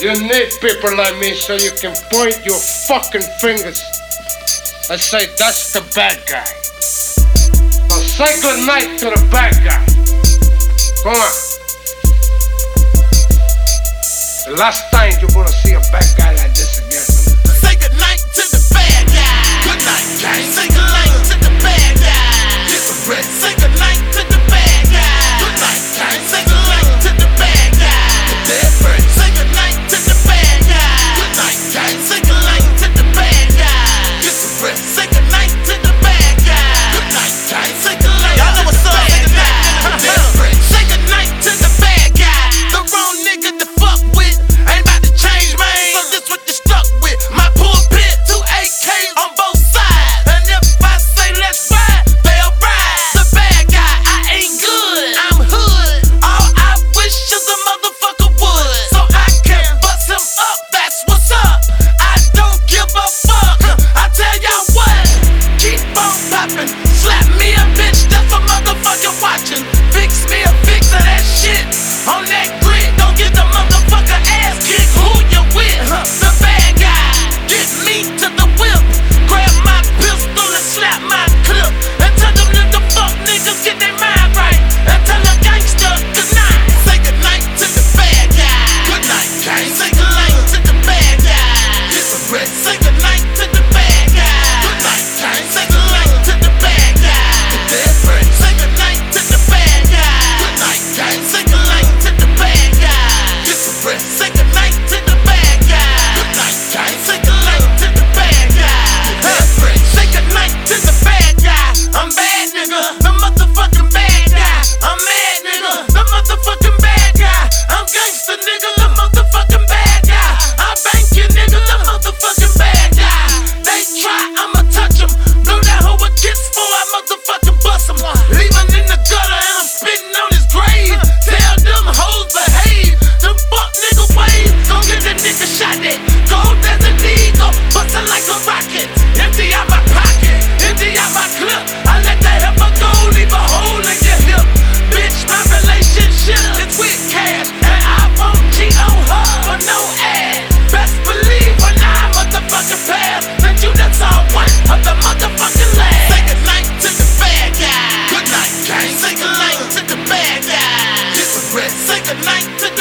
You need people like me so you can point your fucking fingers and say, that's the bad guy. So say good night to the bad guy. Come on. The last time you're gonna see a bad guy like this again. Say good night to the bad guy. Good night, gang. Say good night to the bad guy. Get some rest. Say good night to the bad guy. Good night, gang. Say good night to the bad guy. The dead bird. Say good night to the bad guy. Good night, gang. Say good night to the bad guy. Get some rest. Say good night to the bad guy. Good night, gang. Say good night. Y'all know what's up. Say good night to the dead bird. Say good night to the bad guy. The wrong nigga to fuck with. Ain't about to change, man. So this what you stuck with. My pulpit, 2 AKs on both sides. And if I say let's ride, they'll ride. The bad guy, I ain't good, I'm hood. All I wish is a motherfucker would, so I can bust him up, that's what's up. I don't give a fuck, I tell y'all what. Keep on popping, slap me a bitch, that's for motherfucking watching. Fix me a fix of that shit on that grid. Don't get the motherfucker ass kicked. Who you with? The bad guy. Get me to the whip. Grab my pistol and slap my clip. And tell them little fuck niggas get their mind right. And tell a gangster good night. Say good night to the bad guy. Good night, gang. Say good night to the bad guy. Get some rest. Say good night to the bad guy. Good night, gang. Say good night to the bad guy. The dead bird. Say good night to the bad guy. Good night, gang. Say good night to the bad guy. Get some rest. Say good night to the bad guy. Good night, gang. Say good night to the bad guy. The dead bird. Say good night to the bad guy. I'm bad, nigga. The motherfucking bad guy. I'm mad, nigga. The motherfucking bad guy. I'm gangster, nigga. The motherfucking bad guy. I bank you, nigga. The motherfucking bad guy. They try, I'ma touch them. Blow that hoe a kiss for I motherfucking bust them. Leave him in the gutter and I'm spitting on his grave. Tell them hoes behave. Them fuck nigga ways. Gon' get the nigga shot at. Gold as an eagle. Bustin' like a rocket. Empty out my pocket. Empty out my clip. I let that heifer go. Leave a hole in your hip. Bitch, my relationship is with cash. And I won't cheat on her for no ass. Best believe when I motherfucking pass. That you the top one of the motherfucking last. Say good night to the bad guy. Good night, gang. Say good night to the bad guy. Get some rest. Say good night to the